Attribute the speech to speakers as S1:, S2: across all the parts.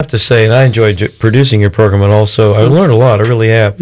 S1: have to say, and I enjoyed producing your program, and also I learned a lot. I really have.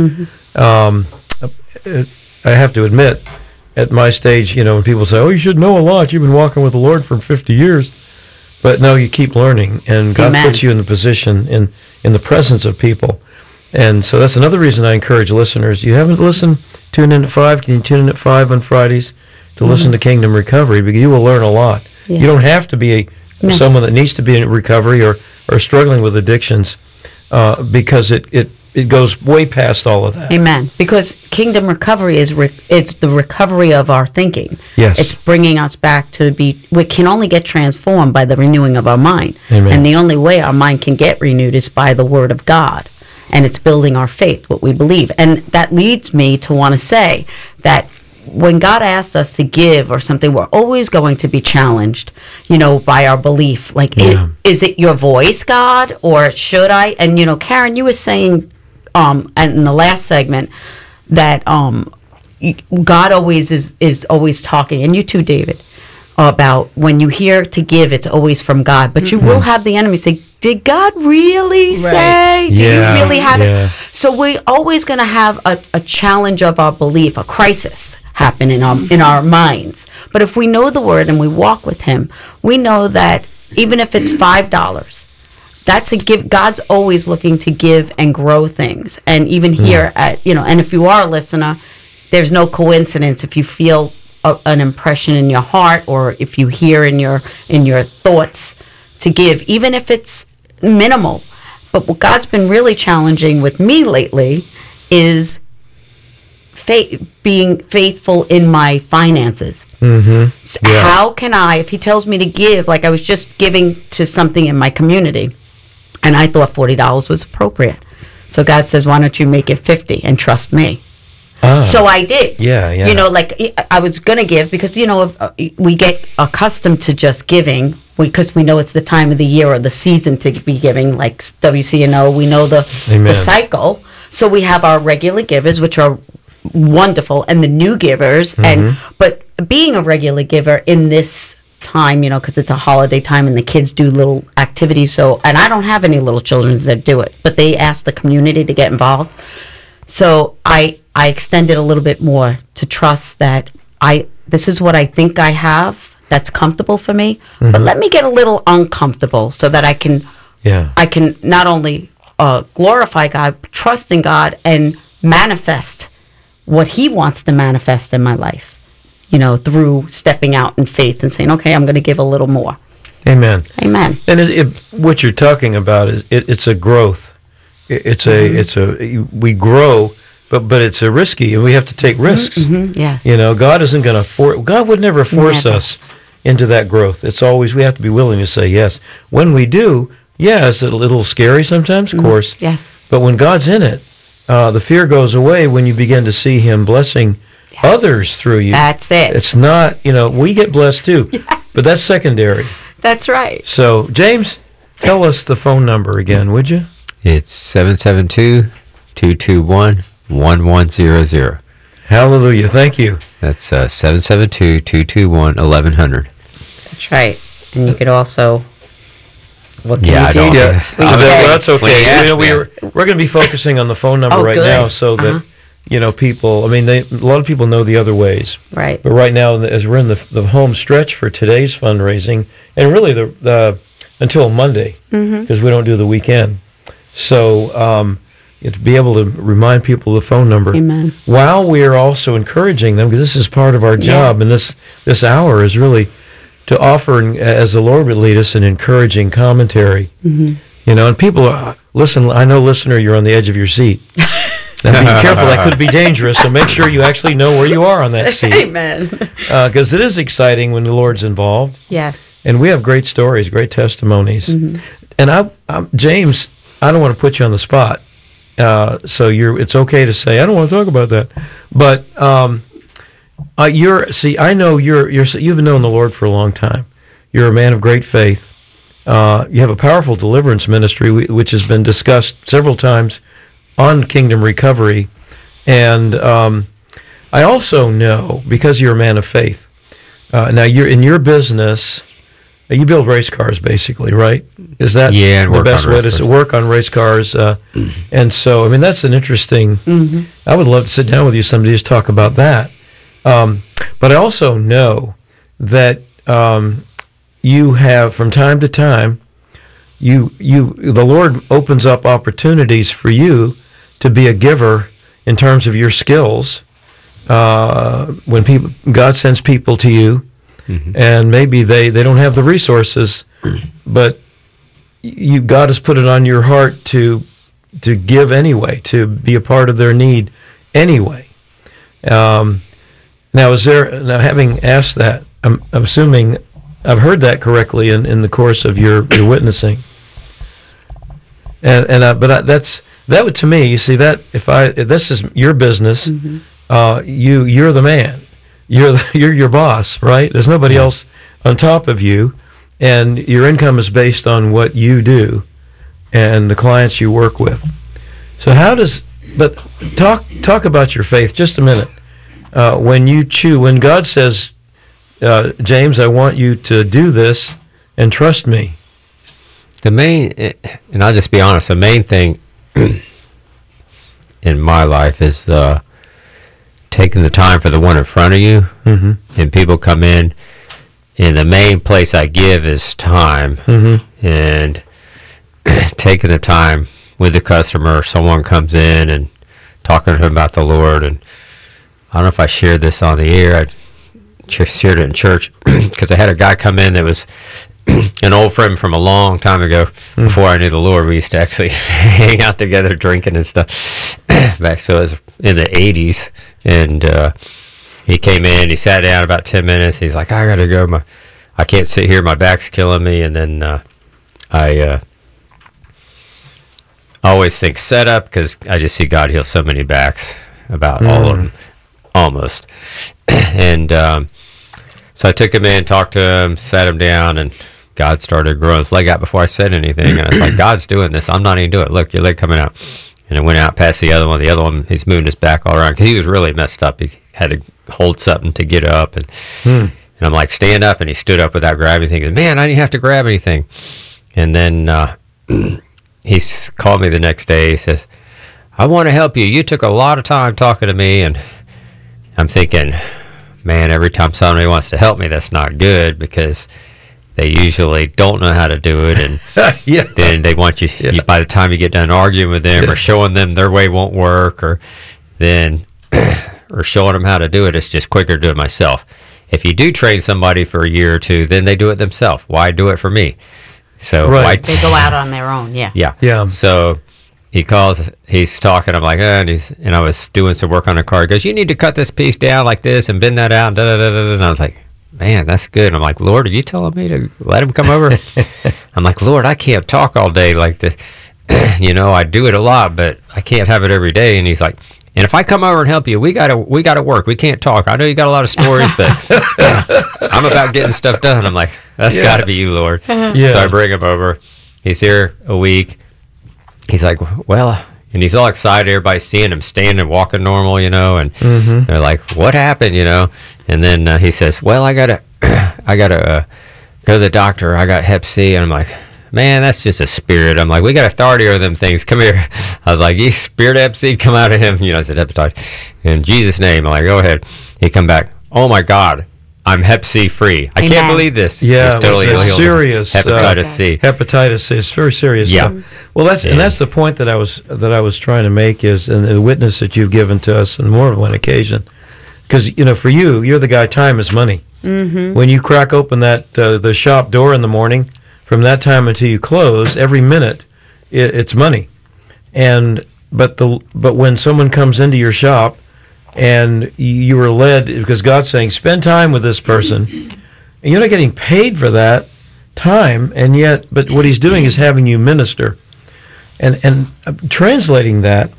S1: I have to admit, at my stage, when people say, "Oh, you should know a lot. You've been walking with the Lord for 50 years," but no, you keep learning, and God puts you in the position in the presence of people, and so that's another reason I encourage listeners. You haven't listened? Tune in at 5. Can you tune in at 5 on Fridays to listen to Kingdom Recovery? Because you will learn a lot. Yeah. You don't have to be someone that needs to be in recovery or struggling with addictions, because it goes way past all of that.
S2: Amen. Because Kingdom Recovery it's the recovery of our thinking.
S1: Yes.
S2: It's bringing us back to we can only get transformed by the renewing of our mind.
S1: Amen.
S2: And the only way our mind can get renewed is by the Word of God. And it's building our faith, what we believe. And that leads me to want to say that when God asks us to give or something, we're always going to be challenged, by our belief. Like, is it your voice, God, or should I? And, Karen, you were saying in the last segment that God always is always talking, and you too, David, about when you hear to give, it's always from God. But you will have the enemy say, did God really say? Do you really have it? So we're always going to have a challenge of our belief, a crisis happen in our minds. But if we know the Word and we walk with Him, we know that even if it's $5, that's a give. God's always looking to give and grow things. And even here and if you are a listener, there's no coincidence if you feel an impression in your heart, or if you hear in your thoughts to give, even if it's minimal. But what God's been really challenging with me lately is being faithful in my finances. How can I, if He tells me to give, like I was just giving to something in my community, and I thought $40 was appropriate. So God says, why don't you make it $50 and trust me? So I did. I was going to give because, we get accustomed to just giving because we know it's the time of the year or the season to be giving, like WCNO. We know the cycle. So we have our regular givers, which are wonderful, and the new givers. But being a regular giver in this time, because it's a holiday time and the kids do little activities. And I don't have any little children that do it, but they ask the community to get involved. So I extended a little bit more to trust that this is what I think I have that's comfortable for me, but let me get a little uncomfortable so that I can not only glorify God, but trust in God and manifest what He wants to manifest in my life, through stepping out in faith and saying, okay, I'm going to give a little more.
S1: Amen.
S2: Amen.
S1: And what you're talking about is it's a growth. We grow, but it's a risky, and we have to take risks.
S2: Yes.
S1: God isn't going to God would never force us into that growth. It's always, we have to be willing to say yes. When we do, it's a little scary sometimes, of course.
S2: Yes.
S1: But when God's in it, the fear goes away when you begin to see Him blessing others through you.
S2: That's it.
S1: It's not, we get blessed too, but that's secondary.
S2: That's right.
S1: So, James, tell us the phone number again, would you?
S3: It's 772-221-1100.
S1: Hallelujah. Thank you.
S3: That's 772-221-1100.
S2: That's right. And you could also... What can you do?
S1: That's okay. We're going to be focusing on the phone number now so that, people, a lot of people know the other ways.
S2: Right.
S1: But right now, as we're in the home stretch for today's fundraising, and really until Monday, because we don't do the weekend. So to be able to remind people the phone number.
S2: Amen.
S1: While we are also encouraging them, because this is part of our job, and this hour is really to offer, as the Lord would lead us, an encouraging commentary. And people listen. I know, listener, you're on the edge of your seat. Now, be careful; that could be dangerous. So make sure you actually know where you are on that seat.
S2: Amen.
S1: Because it is exciting when the Lord's involved.
S2: Yes.
S1: And we have great stories, great testimonies. And James, I don't want to put you on the spot. So it's okay to say I don't want to talk about that. But I know you've been knowing the Lord for a long time. You're a man of great faith. You have a powerful deliverance ministry, which has been discussed several times on Kingdom Recovery. And I also know, because you're a man of faith, now you're in your business, You build race cars, basically, right? Is that the best way to work on race cars? And so, I mean, that's an interesting. Mm-hmm. I would love to sit down with you someday to talk about that. But I also know that you have, from time to time, the Lord opens up opportunities for you to be a giver in terms of your skills. When God sends people to you, mm-hmm. and maybe they don't have the resources, but God has put it on your heart to give anyway, to be a part of their need anyway. Now, having asked that, I'm assuming I've heard that correctly in the course of your witnessing. That would, to me, you see, that if this is your business, mm-hmm. You're the man, you're your boss, right? There's nobody else on top of you, and your income is based on what you do and the clients you work with. So but talk about your faith just a minute. When God says, James, I want you to do this and trust me.
S3: And I'll just be honest, the main thing in my life is taking the time for the one in front of you. Mm-hmm. And people come in, and the main place I give is time. Mm-hmm. And taking the time with the customer, someone comes in and talking to him about the Lord. And I don't know if I shared this on the air. I shared it in church because I had a guy come in that was an old friend from a long time ago. Before I knew the Lord, we used to actually hang out together drinking and stuff. So it was in the 80s, and he came in, he sat down about 10 minutes. He's like, I gotta go, I can't sit here, my back's killing me. And then I always think setup, because I just see God heal so many backs, about all of them, almost. And so I took him in, talked to him, sat him down, and God started growing his leg out before I said anything. And I was like, God's doing this. I'm not even doing it. Look, your leg coming out. And it went out past the other one. The other one, he's moving his back all around because he was really messed up. He had to hold something to get up. And I'm like, stand up. And he stood up without grabbing anything. Man, I didn't have to grab anything. And then he called me the next day. He says, I want to help you. You took a lot of time talking to me. And I'm thinking, man, every time somebody wants to help me, that's not good, because they usually don't know how to do it, and then they want you, by the time you get done arguing with them or showing them their way won't work, or showing them how to do it, it's just quicker to do it myself. If you do train somebody for a year or two, then they do it themselves. Why do it for me? So
S2: they go out on their own.
S3: Yeah. So he calls, he's talking, I'm like, and I was doing some work on the car. He goes, you need to cut this piece down like this and bend that out, and I was like, man, that's good. And I'm like, Lord, are you telling me to let him come over? I'm like, Lord, I can't talk all day like this. I do it a lot, but I can't have it every day. And he's like, and if I come over and help you, we gotta work. We can't talk. I know you got a lot of stories, but I'm about getting stuff done. I'm like, that's got to be you, Lord. So I bring him over. He's here a week. He's like, well, and he's all excited. Everybody's seeing him standing, walking normal, and they're like, what happened, And then he says, well, I gotta go to the doctor. I got Hep C. And I'm like, man, that's just a spirit. I'm like, we got authority over them things. Come here. I was like, you spirit of Hep C, come out of him. I said, hepatitis. In Jesus' name. I'm like, go ahead. He come back. Oh my God, I'm Hep C free. I can't believe this.
S1: Yeah, it's totally serious.
S3: Hepatitis C.
S1: Hepatitis C. It's very serious.
S3: Yeah.
S1: Well, that's the point that I was trying to make, is in the witness that you've given to us on more than one occasion. Because, for you're the guy, time is money. Mm-hmm. When you crack open that the shop door in the morning, from that time until you close, every minute, it's money. But when someone comes into your shop and you are led, because God's saying, spend time with this person, and you're not getting paid for that time, but what he's doing is having you minister. And translating that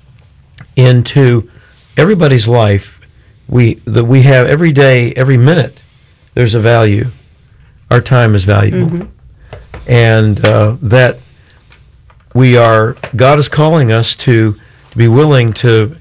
S1: into everybody's life, we have every day, every minute, there's a value. Our time is valuable. And that God is calling us to be willing to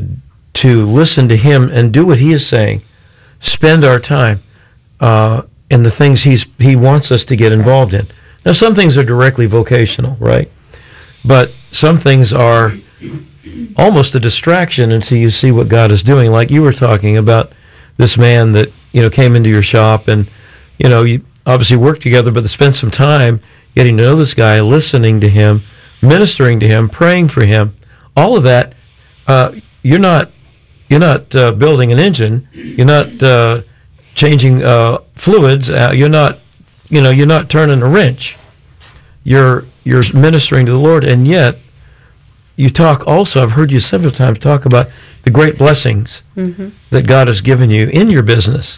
S1: listen to him and do what he is saying. Spend our time. and the things he wants us to get involved in. Now, some things are directly vocational, right? But some things are almost a distraction until you see what God is doing. Like you were talking about this man that, came into your shop, and, you obviously worked together, but to spend some time getting to know this guy, listening to him, ministering to him, praying for him, all of that. You're not building an engine. You're not changing fluids. You're not turning a wrench. You're ministering to the Lord, and yet you talk also. I've heard you several times talk about the great blessings that God has given you in your business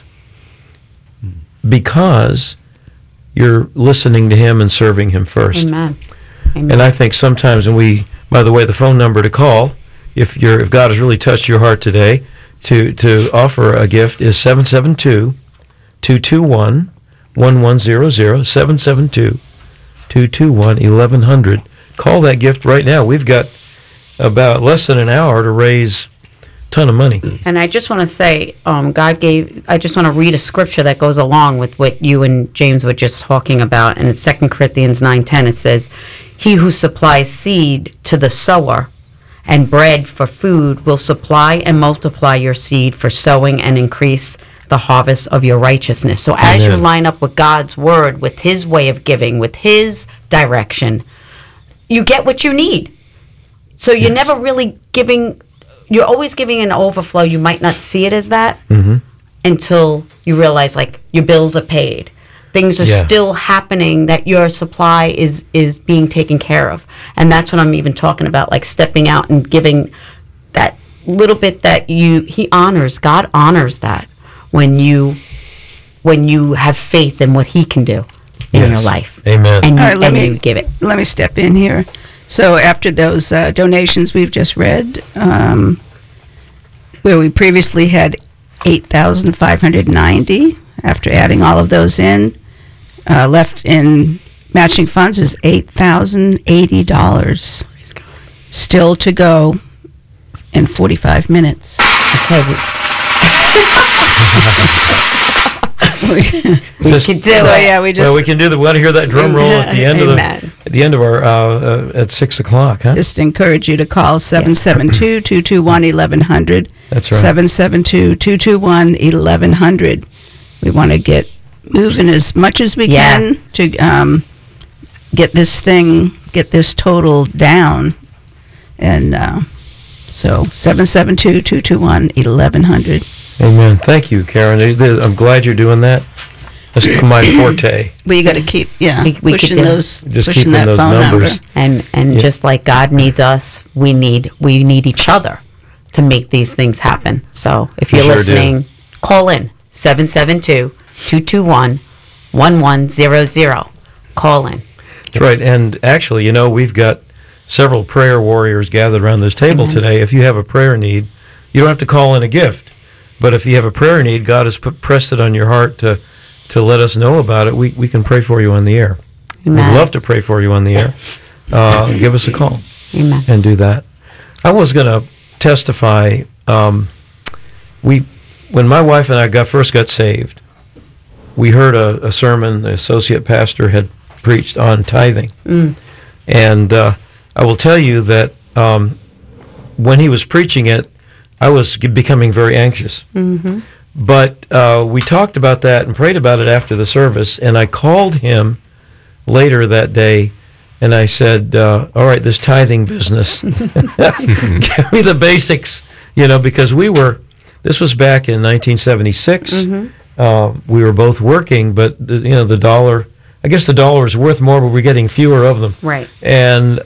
S1: because you're listening to Him and serving Him first.
S2: Amen.
S1: And I think sometimes when by the way, the phone number to call, if God has really touched your heart today, to offer a gift is 772-221-1100, 772-221-1100. Call that gift right now. We've got about less than an hour to raise a ton of money.
S2: And I just want to say, I just want to read a scripture that goes along with what you and James were just talking about, and it's 2 Corinthians 9:10. It says, "He who supplies seed to the sower and bread for food will supply and multiply your seed for sowing and increase the harvest of your righteousness." So as you line up with God's word, with His way of giving, with His direction, you get what you need. So you're never really giving, you're always giving an overflow. You might not see it as that until you realize, like, your bills are paid. Things are still happening, that your supply is being taken care of. And that's what I'm even talking about, like stepping out and giving that little bit that He honors. God honors that when you have faith in what He can do in your life.
S1: Amen.
S2: And,
S4: All right,
S2: you give it.
S4: Let me step in here. So after those donations we've just read, where we previously had 8,590, after adding all of those in, left in matching funds is $8,080. Still to go in 45 minutes.
S2: Okay. We can do
S4: So
S2: it.
S4: yeah, we just
S1: we can do the. We want to hear that drum roll at the end
S2: Amen.
S1: at the end of our at 6 o'clock, huh?
S4: just encourage you to call 772-221-1100.
S1: That's right.
S4: 772-221-1100. We want to get moving as much as we
S2: Yes.
S4: can to get this total down. And so 772-221-1100.
S1: Amen. Thank you, Karen. I'm glad you're doing that. That's my forte.
S4: But you got to keep,
S2: We
S4: pushing
S2: could do-
S4: those,
S1: Just
S4: pushing
S1: keeping
S4: that
S1: those
S4: phone
S1: numbers.
S4: number.
S2: And just like God needs us, we need each other to make these things happen. So if you're
S1: sure do.
S2: listening, call in 772-221-1100. Call in.
S1: That's right. And actually, we've got several prayer warriors gathered around this table today. If you have a prayer need, you don't have to call in a gift. But if you have a prayer need, God has pressed it on your heart to let us know about it. We can pray for you on the air.
S2: Amen.
S1: We'd love to pray for you on the air. Give us a call
S2: Amen.
S1: and do that. I was going to testify. When my wife and I first got saved, we heard a sermon the associate pastor had preached on tithing. And I will tell you that when he was preaching it, I was becoming very anxious. But we talked about that and prayed about it after the service, and I called him later that day, and I said, all right, this tithing business, give me the basics, because this was back in 1976. We were both working, but the dollar, I guess the dollar was worth more, but we're getting fewer of them.
S2: Right.
S1: And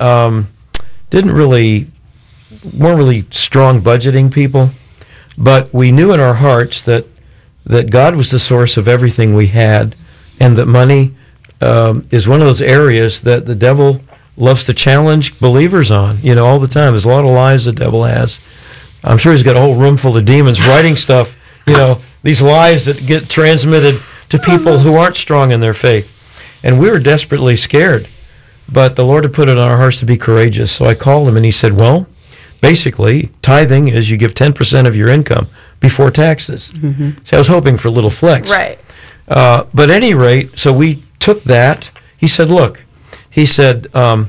S1: weren't really strong budgeting people, but we knew in our hearts that God was the source of everything we had, and that money is one of those areas that the devil loves to challenge believers on, all the time. There's a lot of lies the devil has. I'm sure he's got a whole room full of demons writing stuff, these lies that get transmitted to people who aren't strong in their faith. And we were desperately scared, but the Lord had put it on our hearts to be courageous. So I called him, and he said, well, basically, tithing is you give 10% of your income before taxes. So I was hoping for a little flex.
S2: Right.
S1: But at any rate, so we took that. He said, look, he said,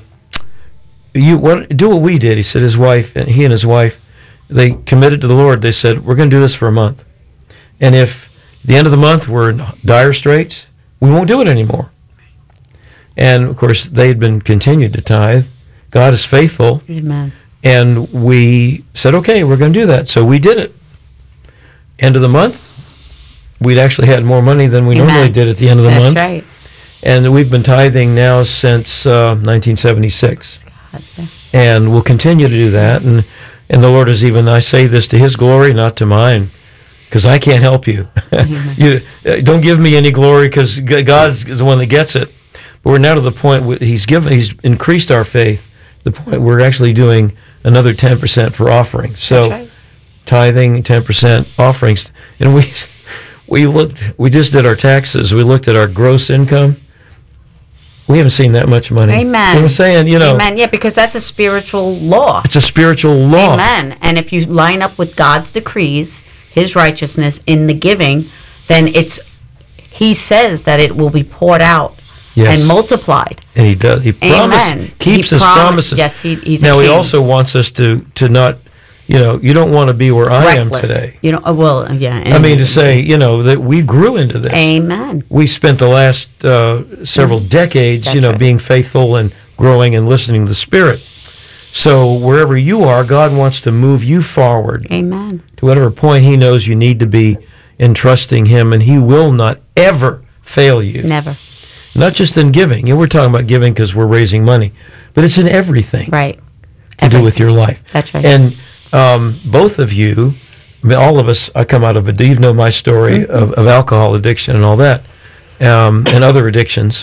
S1: do what we did. He said he and his wife, they committed to the Lord. They said, we're going to do this for a month. And if at the end of the month we're in dire straits, we won't do it anymore. And, of course, they had been continued to tithe. God is faithful.
S2: Amen.
S1: And we said, okay, we're going to do that. So we did it. End of the month, we'd actually had more money than we normally did at the end of the month.
S2: That's right.
S1: And we've been tithing now since 1976. And we'll continue to do that. And the Lord is even, I say this to His glory, not to mine, because I can't help you. You don't give me any glory, because God is the one that gets it. But we're now to the point He's increased our faith, the point we're actually doing another 10% for offerings. So
S2: right.
S1: Tithing, 10% offerings. And we just did our taxes. We looked at our gross income. We haven't seen that much money.
S2: Amen.
S1: You know what I'm saying?
S2: Amen. Yeah, because that's a spiritual law.
S1: It's a spiritual law.
S2: Amen. And if you line up with God's decrees, His righteousness in the giving, then He says that it will be poured out. Yes. And multiplied.
S1: And He does. He keeps His promises.
S2: Yes, He's
S1: now
S2: a king.
S1: He also wants us to not, you don't want to be where I am today.
S2: Yeah.
S1: I mean, to say, that we grew into this.
S2: Amen.
S1: We spent the last several decades,
S2: That's right.
S1: being faithful and growing and listening to the Spirit. So wherever you are, God wants to move you forward.
S2: Amen.
S1: To whatever point He knows you need to be in trusting Him, and He will not ever fail you.
S2: Never.
S1: Not just in giving. We're talking about giving because we're raising money, but it's in everything.
S2: Right.
S1: To do with your life.
S2: That's right.
S1: And both of you, all of us, I come out of it. You know my story of alcohol addiction and all that, and other addictions.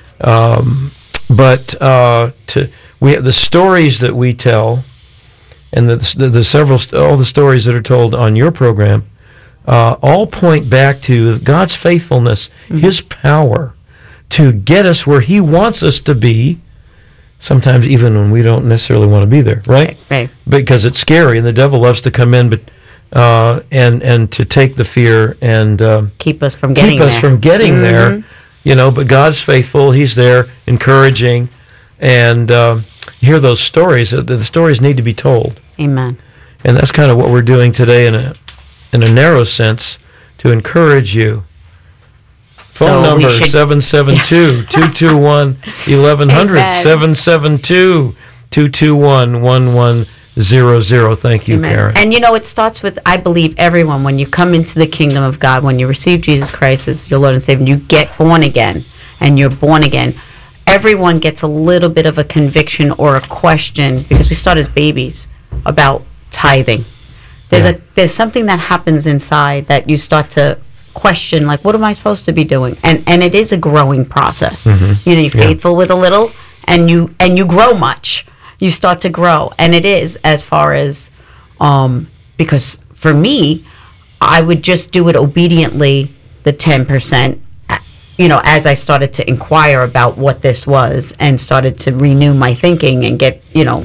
S1: But we have the stories that we tell, and all the stories that are told on your program, all point back to God's faithfulness, His power to get us where He wants us to be, sometimes even when we don't necessarily want to be there, right?
S2: Right.
S1: Because it's scary, and the devil loves to come in, and to take the fear and
S2: keep us from getting
S1: there. But God's faithful; He's there, encouraging, and hear those stories. The stories need to be told.
S2: Amen.
S1: And that's kind of what we're doing today, in a narrow sense, to encourage you. Phone number 772-221-1100, 772-221-1100. Thank you,
S2: Amen.
S1: Karen.
S2: And it starts with, I believe, everyone, when you come into the kingdom of God, when you receive Jesus Christ as your Lord and Savior, and you get born again, and you're born again, everyone gets a little bit of a conviction or a question, because we start as babies, about tithing. There's something that happens inside that you start to question, like, what am I supposed to be doing? And it is a growing process. You're faithful with a little, and you grow much. You start to grow, and it is, as far as because for me, I would just do it obediently, the 10%. As I started to inquire about what this was, and started to renew my thinking and get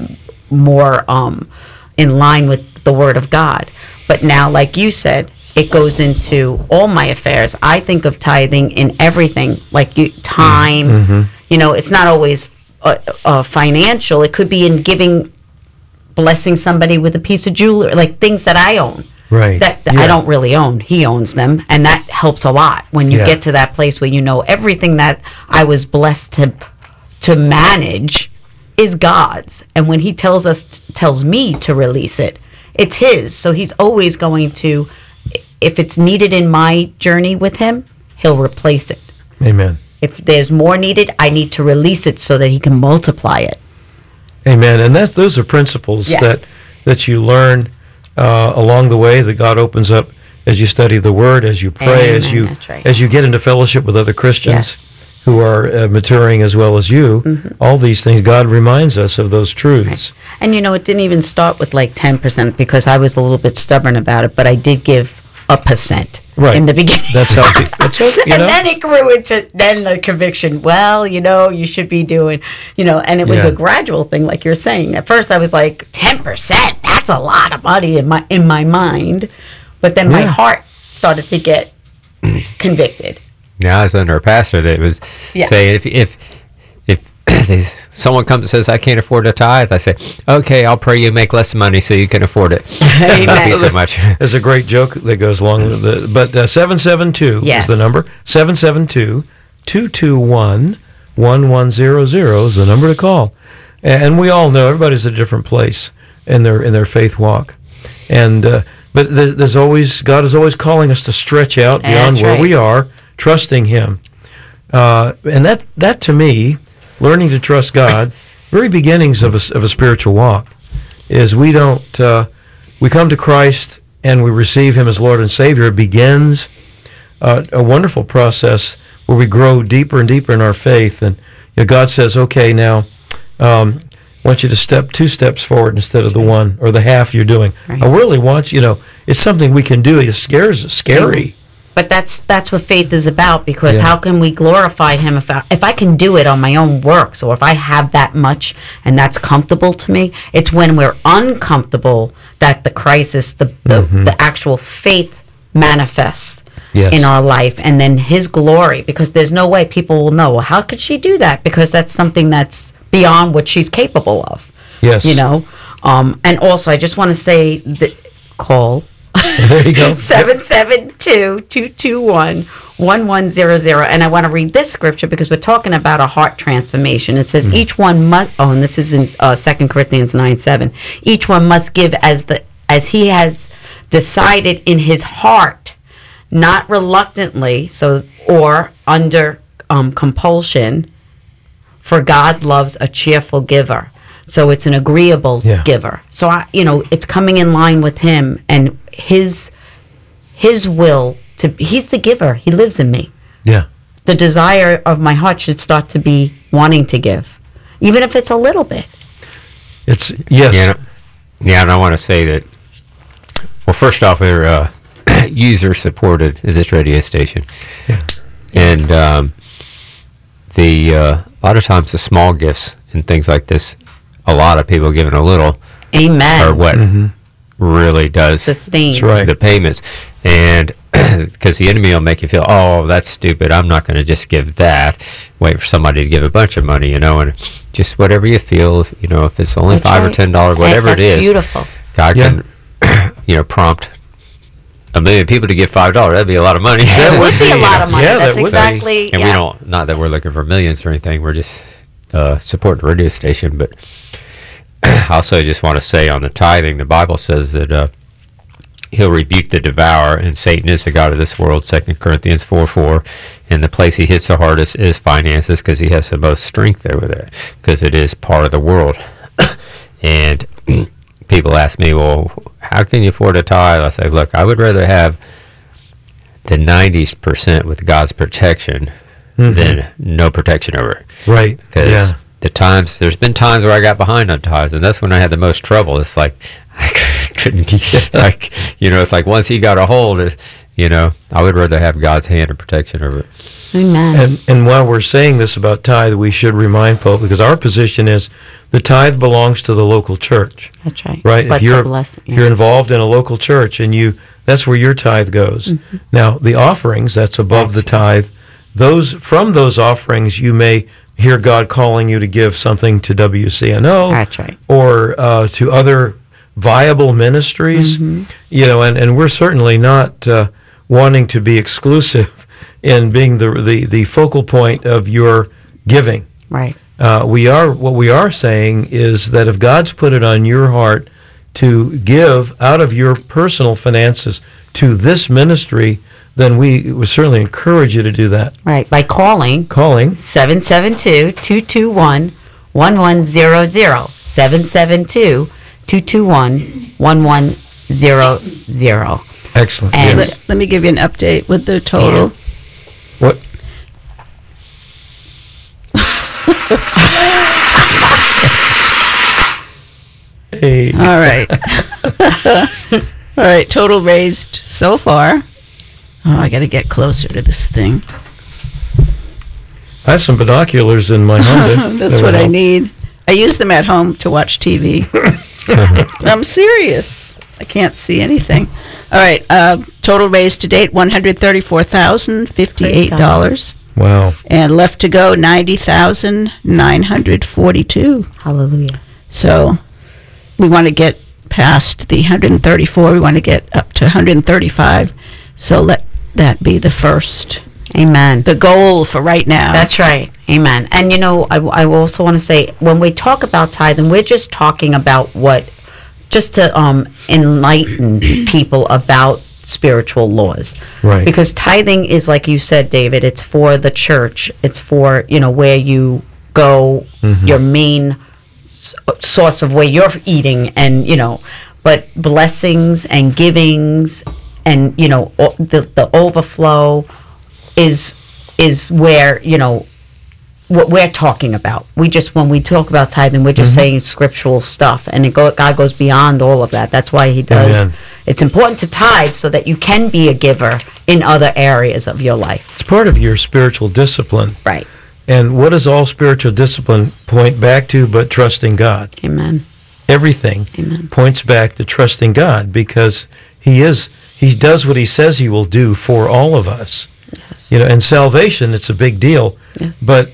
S2: more in line with the Word of God. But now, like you said, it goes into all my affairs. I think of tithing in everything, like time. It's not always financial. It could be in giving, blessing somebody with a piece of jewelry, like things that I own.
S1: Right.
S2: That I don't really own. He owns them, and that helps a lot when you get to that place where everything that I was blessed to manage is God's, and when He tells me to release it, it's His. So He's always going to. If it's needed in my journey with Him, He'll replace it.
S1: Amen.
S2: If there's more needed, I need to release it so that He can multiply it.
S1: Amen. And those are principles that you learn along the way, that God opens up as you study the Word, as you pray,
S2: Amen.
S1: as you get into fellowship with other Christians who are maturing as well as you. All these things, God reminds us of those truths.
S2: Right. And it didn't even start with like 10%, because I was a little bit stubborn about it, but I did give 1% in the beginning.
S1: That's healthy.
S2: And then it grew into the conviction. Well, you should be doing, and it was a gradual thing, like you're saying. At first, I was like, 10%. That's a lot of money in my mind, but then my heart started to get convicted,
S3: Now I was under a pastor that was saying if someone comes and says I can't afford a tithe, I say, okay, I'll pray you make less money so you can afford it. Thank you so much.
S1: There's a great joke that goes along with it. But 772 is the number. 772-221-1100 is the number to call. And we all know everybody's at a different place in their faith walk. And but there's always, God is always calling us to stretch out beyond where we are, trusting Him. And that to me, learning to trust God, very beginnings of a spiritual walk, is we come to Christ and we receive Him as Lord and Savior. It begins a wonderful process where we grow deeper and deeper in our faith. And God says, okay, now I want you to step 2 steps forward instead of the one or the half you're doing. Right. I really want it's something we can do. It's scary.
S2: But that's what faith is about, because how can we glorify Him if I can do it on my own works, or if I have that much and that's comfortable to me? It's when we're uncomfortable that the crisis, the actual faith manifests in our life, and then His glory, because there's no way people will know, well, how could she do that? Because that's something that's beyond what she's capable of.
S1: Yes.
S2: And also I just want to say that call.
S1: There you go.
S2: 772-221-1100. And I want to read this scripture because we're talking about a heart transformation. It says each one must, and this is in 2 Corinthians 9:7. Each one must give as he has decided in his heart, not reluctantly, or under compulsion, for God loves a cheerful giver. So it's an agreeable giver. So it's coming in line with Him and His will to. He's the giver. He lives in me.
S1: Yeah.
S2: The desire of my heart should start to be wanting to give, even if it's a little bit.
S1: It's yes.
S3: Yeah, and I want to say that. Well, first off, we're user supported at this radio station, and a lot of times the small gifts and things like this. A lot of people giving a little,
S2: amen,
S3: are what really does
S2: sustain
S3: the payments. And because the enemy will make you feel, oh, that's stupid, I'm not going to just give that, wait for somebody to give a bunch of money, and just whatever you feel, if it's only $5 or $10, whatever it is,
S2: beautiful.
S3: God can prompt 1 million people to give $5. That'd be a lot of money.
S2: That would be a lot of money.
S1: Yeah,
S2: that's exactly.
S3: And we don't, not that we're looking for millions or anything, we're just support the radio station. But I also just want to say on the tithing, the Bible says that He'll rebuke the devourer, and Satan is the god of this world, 2 Corinthians 4:4. And the place he hits the hardest is finances, because he has the most strength over there, because it is part of the world. And people ask me, well, how can you afford a tithe? I say, look, I would rather have the 90% with God's protection than no protection over it.
S1: Right.
S3: Because there's been times where I got behind on tithes, and that's when I had the most trouble. It's like I couldn't get, it's like once He got a hold of, I would rather have God's hand of protection over it.
S2: Amen.
S1: And while we're saying this about tithe, we should remind folk, because our position is the tithe belongs to the local church.
S2: That's right.
S1: Right?
S2: But
S1: if you're involved in a local church, and that's where your tithe goes. Now, the offerings, that's above the tithe. From those offerings, you may hear God calling you to give something to WCNO.
S2: That's right.
S1: Or to other viable ministries. And we're certainly not wanting to be exclusive in being the focal point of your giving.
S2: Right.
S1: What we are saying is that if God's put it on your heart to give out of your personal finances to this ministry, then we would certainly encourage you to do that.
S2: Right, by calling 772-221-1100. 772-221-1100.
S1: Excellent.
S2: And
S4: let me give you an update with the total.
S1: What? Hey.
S4: All right. All right, total raised so far. Oh, I got to get closer to this thing.
S1: I have some binoculars in my Honda.
S4: That's what I need. I use them at home to watch TV. I'm serious. I can't see anything. All right, Total raised to date, $134,058.
S1: Wow.
S4: And left to go, $90,942.
S2: Hallelujah.
S4: So we want to get past the 134. We want to get up to 135. So let that be the first,
S2: Amen.
S4: the goal for right now.
S2: That's right. Amen. And you know, I also want to say, when we talk about tithing, we're just talking about just to enlighten people about spiritual laws.
S1: Right.
S2: Because tithing is, like you said, David, it's for the church. It's for, where you go, your main source of where you're eating, and, but blessings and givings and, the overflow is where, what we're talking about. When we talk about tithing, we're just saying scriptural stuff, and God goes beyond all of that. That's why He does.
S1: Amen.
S2: It's important to tithe so that you can be a giver in other areas of your life.
S1: It's part of your spiritual discipline.
S2: Right.
S1: And what does all spiritual discipline point back to but trusting God?
S2: Amen.
S1: Everything
S2: Amen.
S1: points back to trusting God, because He does what He says He will do for all of us.
S2: Yes.
S1: And salvation, it's a big deal.
S2: Yes.
S1: But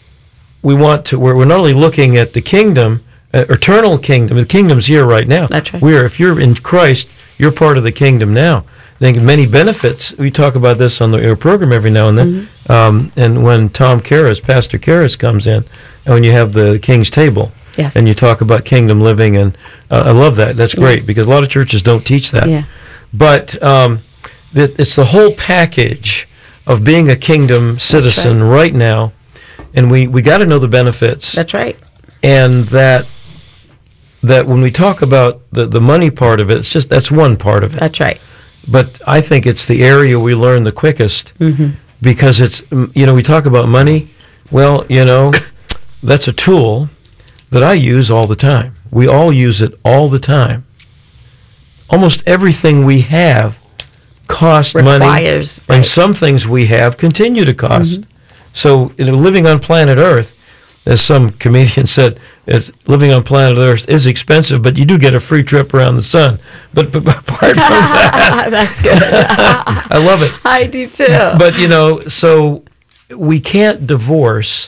S1: we're not only looking at the kingdom, eternal kingdom. The kingdom's here right now.
S2: That's right.
S1: If you're in Christ, you're part of the kingdom now. I think many benefits. We talk about this on our program every now and then. And when Pastor Karras comes in, and when you have the King's Table,
S2: Yes.
S1: and you talk about kingdom living, and I love that. That's great, because a lot of churches don't teach that.
S2: Yeah.
S1: But it's the whole package of being a kingdom citizen right now, and we got to know the benefits.
S2: That's right.
S1: And that when we talk about the money part of it, that's one part of it.
S2: That's right.
S1: But I think it's the area we learn the quickest, because it's, we talk about money. Well, that's a tool that I use all the time. We all use it all the time. Almost everything we have costs money,
S2: Requires,
S1: and
S2: right.
S1: some things we have continue to cost. So, living on planet Earth, as some comedian said, living on planet Earth is expensive, but you do get a free trip around the sun. But apart from that,
S2: That's good.
S1: I love it.
S2: I do too.
S1: But so we can't divorce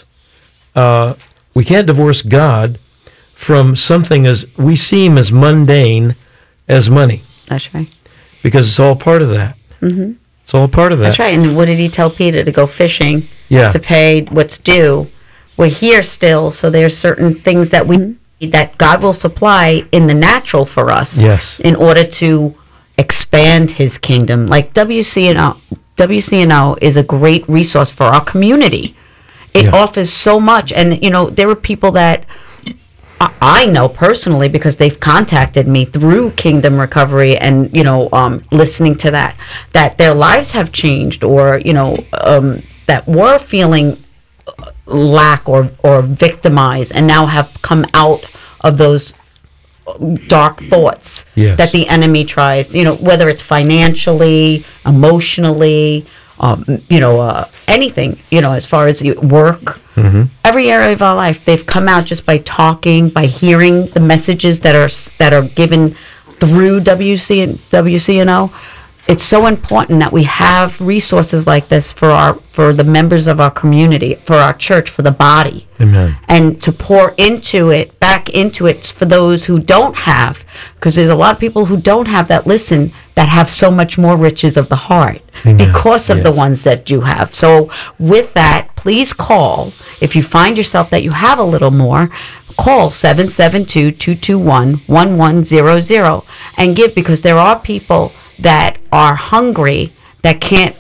S1: God from something as we seem as mundane as money,
S2: That's right.
S1: because it's all part of that. It's all part of that.
S2: That's right. And what did He tell Peter? To go fishing,
S1: Yeah.
S2: to pay what's due. We're here still, so there's certain things that that God will supply in the natural for us.
S1: Yes.
S2: In order to expand His kingdom. Like WCNO is a great resource for our community. It offers so much, and there are people that I know personally, because they've contacted me through Kingdom Recovery, and listening to that their lives have changed, or that were feeling lack or victimized, and now have come out of those dark thoughts that the enemy tries, whether it's financially, emotionally, anything, as far as work, every area of our life. They've come out just by talking, by hearing the messages that are given through WCNO. It's so important that we have resources like this for the members of our community, for our church, for the body.
S1: Amen.
S2: And to pour back into it for those who don't have, because there's a lot of people who don't have that that have so much more riches of the heart.
S1: Amen.
S2: Because of the
S1: Yes.
S2: ones that you have. So with that, please call. If you find yourself that you have a little more, call 772-221-1100 and give, because there are people that are hungry that can't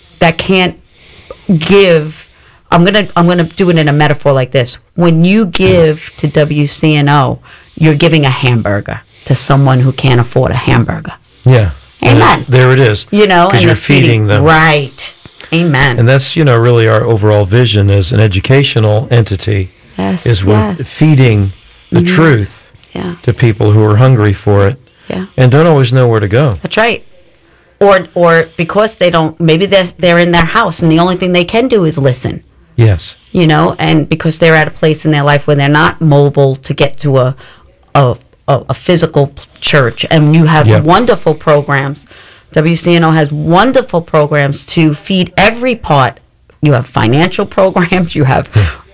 S2: give. I'm gonna do it in a metaphor like this. When you give to WCNO, you're giving a hamburger to someone who can't afford a hamburger.
S1: Yeah.
S2: Amen.
S1: There it is.
S2: And
S1: because you're
S2: the
S1: feeding them.
S2: Right. Amen.
S1: And that's, really our overall vision as an educational entity,
S2: Yes.
S1: is we're
S2: yes.
S1: feeding the truth
S2: Yeah.
S1: to people who are hungry for it
S2: Yeah.
S1: and don't always know where to go.
S2: That's right. Or because they don't, maybe they're in their house and the only thing they can do is listen.
S1: Yes.
S2: And because they're at a place in their life where they're not mobile to get to a physical church, and you have
S1: Yep.
S2: wonderful programs WCNO has wonderful programs to feed every part. You have financial programs. You have,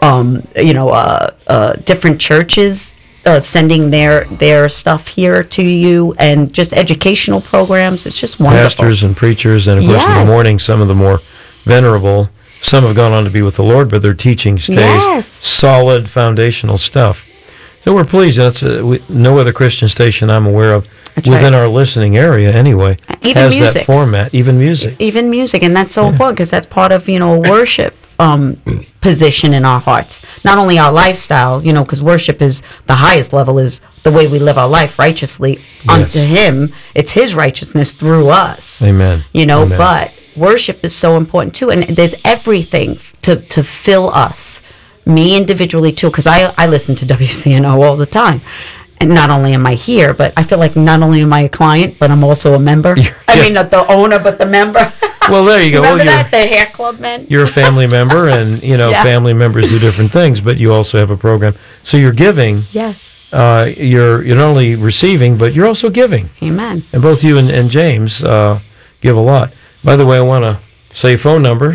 S2: different churches sending their stuff here to you, and just educational programs. It's just wonderful.
S1: Pastors and preachers, and of course in the morning, some of the more venerable. Some have gone on to be with the Lord, but their teaching stays solid, foundational stuff. So we're pleased. That's no other Christian station I'm aware of within our listening area anyway has that format, even music.
S2: And that's so important because that's part of, a worship position in our hearts. Not only our lifestyle, because worship is the highest level, is the way we live our life righteously unto Him. It's His righteousness through us.
S1: Amen.
S2: Amen. But worship is so important too, and there's everything to fill us, me individually too, because I listen to WCNO all the time. And not only am I here, but I feel like not only am I a client, but I'm also a member. Not the owner, but the member.
S1: Well, there you go.
S2: Remember that, the hair club men?
S1: You're a family member, and, family members do different things, but you also have a program. So you're giving.
S2: Yes.
S1: You're not only receiving, but you're also giving.
S2: Amen.
S1: And both you and James give a lot. By the way, I want to say phone number,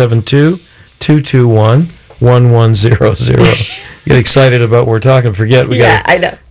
S1: 772-221-1100. Get excited about what we're talking. Forget. We got
S2: I know.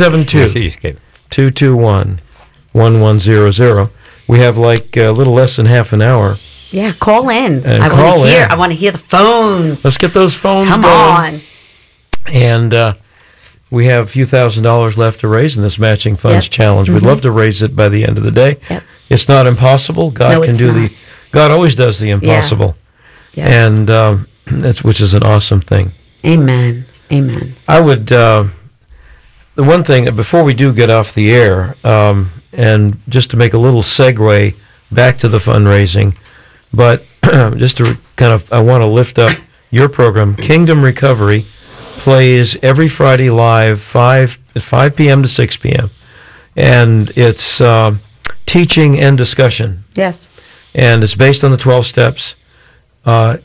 S1: 772-221-1100. We have like a little less than half an hour.
S2: Yeah, call in.
S1: I
S2: want to hear the phones.
S1: Let's get those phones
S2: Come
S1: going.
S2: on.
S1: And we have a few $1,000s left to raise in this Matching Funds Challenge. We'd love to raise it by the end of the day.
S2: Yep.
S1: It's not impossible. God God always does the impossible.
S2: Yeah.
S1: And which is an awesome thing.
S2: Amen.
S1: I would, the one thing, before we do get off the air, and just to make a little segue back to the fundraising, but just to I want to lift up your program. Kingdom Recovery plays every Friday live, 5 p.m. to 6 p.m. And it's teaching and discussion.
S2: Yes.
S1: And it's based on the 12 steps, AA,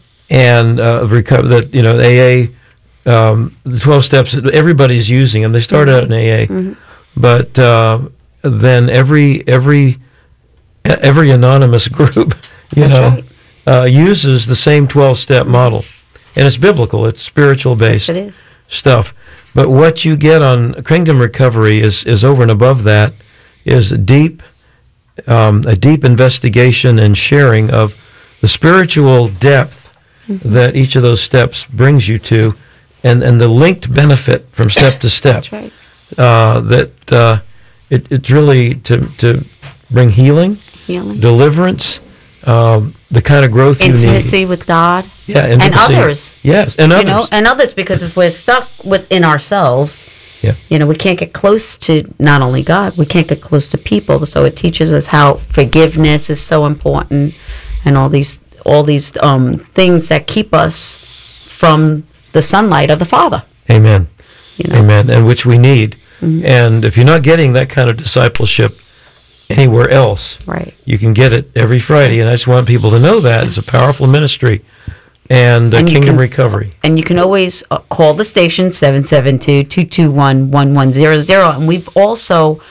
S1: the 12 steps, everybody's using them. They start out in AA, but then every anonymous group, uses the same 12-step model. And it's biblical. It's spiritual-based stuff. But what you get on Kingdom Recovery is over and above that, is a deep investigation and sharing of the spiritual depth that each of those steps brings you to, and the linked benefit from step to step.
S2: That's right.
S1: It's really to bring healing, deliverance, the kind of growth you need.
S2: Intimacy with God.
S1: Yeah, intimacy.
S2: And others.
S1: Yes, and others.
S2: And others, because if we're stuck within ourselves, we can't get close to not only God, we can't get close to people. So it teaches us how forgiveness is so important, and all these things that keep us from the sunlight of the Father.
S1: Amen. Amen. And which we need. And if you're not getting that kind of discipleship anywhere else, you can get it every Friday. And I just want people to know that it's a powerful ministry. And Kingdom Recovery. And
S2: you can always call the station, 772-221-1100. And we've also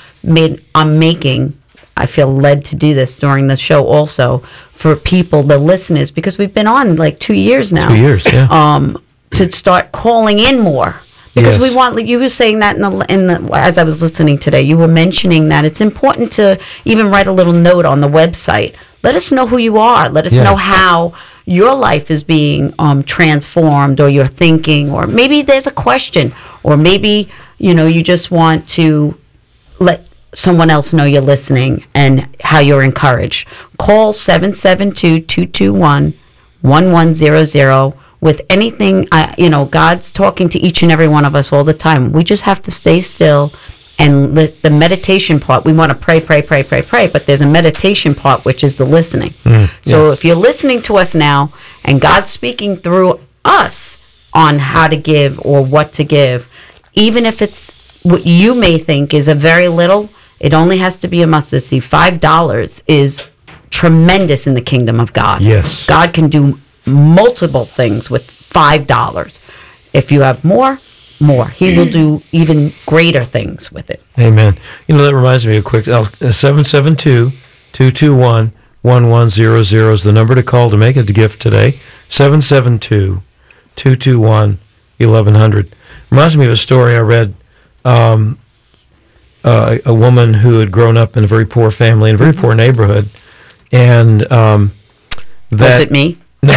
S2: I feel led to do this during the show also, for people, the listeners, because we've been on like 2 years now.
S1: 2 years, yeah.
S2: To start calling in more. Because we want, you were saying that in the as I was listening today, you were mentioning that it's important to even write a little note on the website. Let us know who you are. Let us know how your life is being transformed, or your thinking, or maybe there's a question, or maybe, you just want to let someone else know you're listening and how you're encouraged. Call 772-221-1100 with anything. God's talking to each and every one of us all the time. We just have to stay still, and the meditation part, we want to pray, but there's a meditation part, which is the listening. So if you're listening to us now, and God's speaking through us on how to give or what to give, even if it's what you may think is a very little, it only has to be a mustard seed. $5 is tremendous in the kingdom of God.
S1: Yes.
S2: God can do multiple things with $5. If you have more, He will do even greater things with it.
S1: Amen. That reminds me of quick, 772 772-221-1100 is the number to call to make a gift today. 772-221-1100. Reminds me of a story I read. A woman who had grown up in a very poor family in a very poor neighborhood, and
S2: Was it me?
S1: No.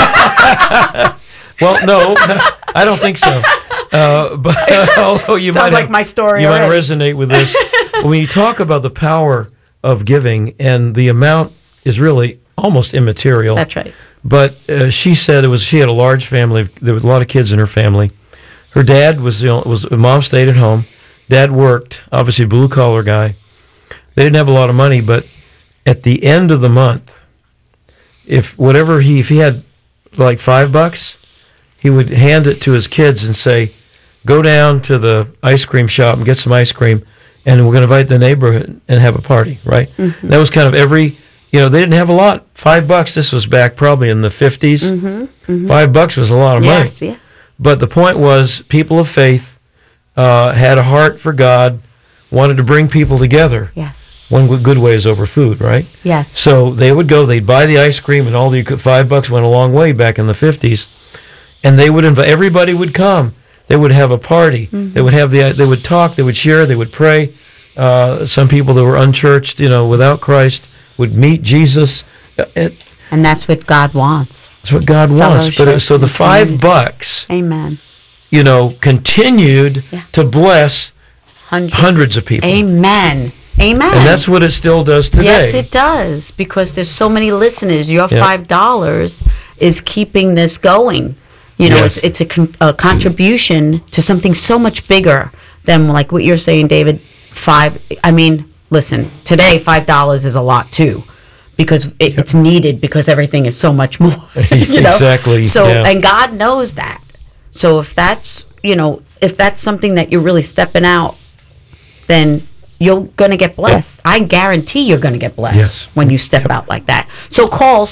S1: Well, no, I don't think so. But although you
S2: Sounds
S1: might
S2: like my story
S1: you might
S2: already.
S1: resonate with this. When you talk about the power of giving, and the amount is really almost immaterial.
S2: That's right.
S1: But she said she had a large family. There was a lot of kids in her family. Her dad mom stayed at home. Dad worked, obviously blue collar guy. They didn't have a lot of money, but at the end of the month, if he had like $5, he would hand it to his kids and say, "Go down to the ice cream shop and get some ice cream, and we're going to invite the neighborhood and have a party." Right? Mm-hmm. That was kind of they didn't have a lot. $5. This was back probably in the 50s. Mm-hmm. Mm-hmm. $5 was a lot of money.
S2: Yes, yeah.
S1: But the point was, people of faith had a heart for God, wanted to bring people together.
S2: Yes.
S1: One good way is over food, right?
S2: Yes.
S1: So they would go, they'd buy the ice cream, and $5 went a long way back in the 50s. And they would invite, everybody would come. They would have a party. Mm-hmm. They would talk, they would share, they would pray. Some people that were unchurched, without Christ, would meet Jesus.
S2: And that's what God wants.
S1: That's what God wants. But so the $5,
S2: amen,
S1: continued to bless hundreds of people.
S2: Amen. Amen.
S1: And that's what it still does today.
S2: Yes, it does, because there's so many listeners. Your $5 is keeping this going.
S1: Yes.
S2: It's a contribution to something so much bigger than, like what you're saying, David. Listen, today $5 is a lot too, because it's needed, because everything is so much more.
S1: Exactly.
S2: So, and God knows that. So if that's something that you're really stepping out, then you're going to get blessed. I guarantee you're going to get blessed when you step out like that. So call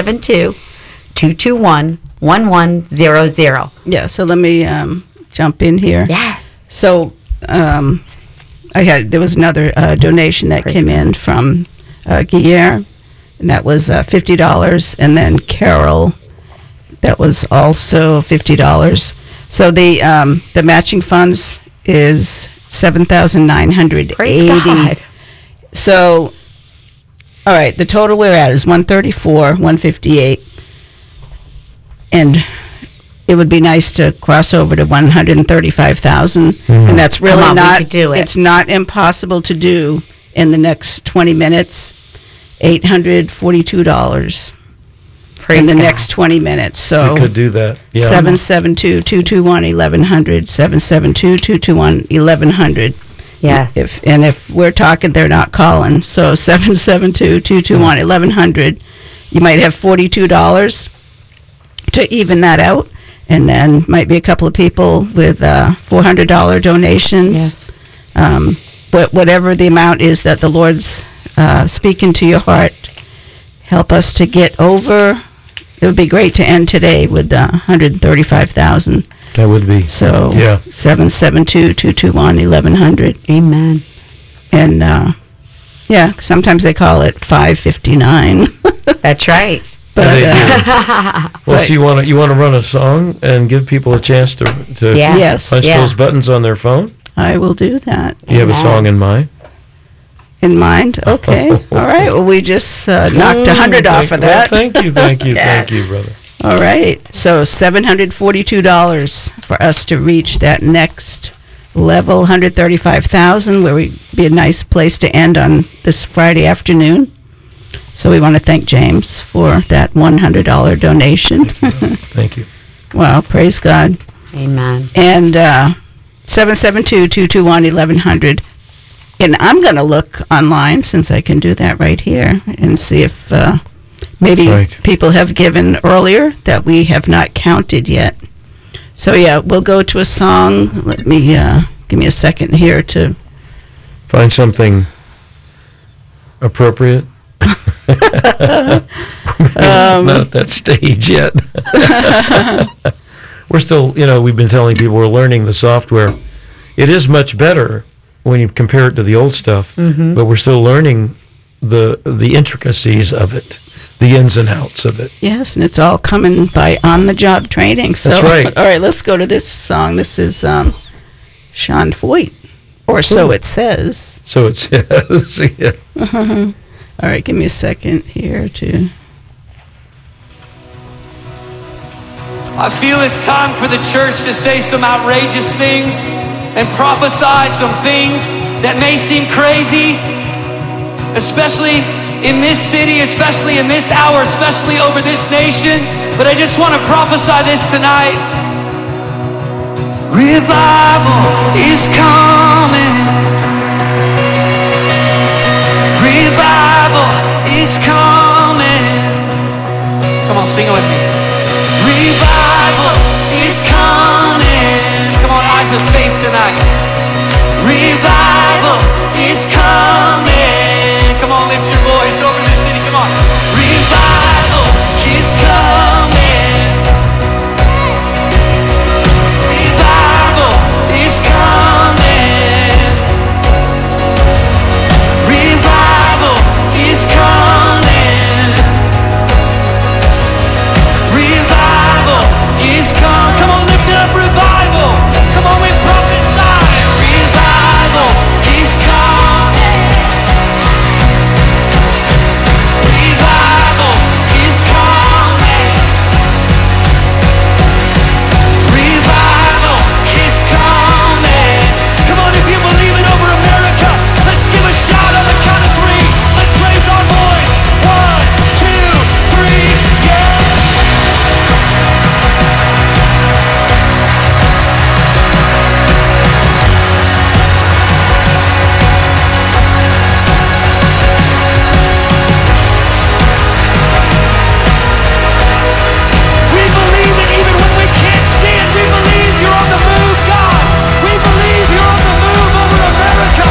S2: 772-221-1100.
S4: Yeah, so let me jump in here.
S2: Yes.
S4: So there was another donation that came in from Guillermo, and that was $50, and then Carol, that was also $50. So the matching funds is $7,980.
S2: Praise God.
S4: So, all right, the total we're at is $134,158, and it would be nice to cross over to $135,000, and that's really
S2: we
S4: not.
S2: could do it.
S4: It's not impossible to do in the next 20 minutes. $842
S2: Praise
S4: in the
S2: God.
S4: next 20 minutes. So
S1: We could do that. Yeah.
S4: 772-221-1100, 772-221-1100.
S2: Yes.
S4: If we're talking, they're not calling. So 772-221-1100. You might have $42 to even that out, and then might be a couple of people with $400 donations.
S2: Yes.
S4: Whatever the amount is that the Lord's speaking to your heart, help us to get over. It would be great to end today with $135,000.
S1: That would be.
S4: So 772-221-1100.
S2: Amen.
S4: And sometimes they call it 559.
S2: That's right.
S4: But
S1: they do. Well,
S4: but-
S1: so you want to run a song and give people a chance to
S2: Yeah.
S4: Yes.
S1: punch those buttons on their phone?
S4: I will do that.
S1: You have a
S2: Amen.
S1: song in mind?
S4: In mind? Okay. All right. Well, we just knocked 100 off of that.
S1: Well, thank you,
S4: Yes.
S1: thank you, brother.
S4: All right. So $742 for us to reach that next level, 135,000, where would be a nice place to end on this Friday afternoon. So we want to thank James for that $100 donation.
S1: Thank you.
S4: Wow, praise God.
S2: Amen.
S4: And 772-221-1100. And I'm going to look online, since I can do that right here, and see if maybe
S1: Right.
S4: people have given earlier that we have not counted yet. So yeah, we'll go to a song. Let me give me a second here to.
S1: Find something appropriate. Not at that stage yet. We're still, we've been telling people we're learning the software. It is much better when you compare it to the old stuff, but we're still learning the intricacies of it, the ins and outs of it.
S4: Yes, and it's all coming by on-the-job training. So,
S1: That's right.
S4: All right, let's go to this song. This is Sean Foyt, or so it says.
S1: So it says, yeah.
S4: All right, give me a second here to...
S5: I feel it's time for the church to say some outrageous things and prophesy some things that may seem crazy, especially in this city, especially in this hour, especially over this nation. But I just want to prophesy this tonight. Revival is coming. Revival is coming. Come on, sing it with me. Revival is coming. Come on, eyes of faith tonight. Revival is coming. Come on, lift your voice over the city. Come on. Revival is coming. Revival is coming. Revival is coming. Revival is come. Come on, lift it up, revival. Come on, we prophesy. Revival is coming. Revival is coming. Revival is coming. Come on, if you believe it over America, let's give a shout on the count of three. Let's raise our voice. 1, 2, 3, yeah. We believe it even when we can't see it. We believe you're on the move, God. We believe you're on the move over America.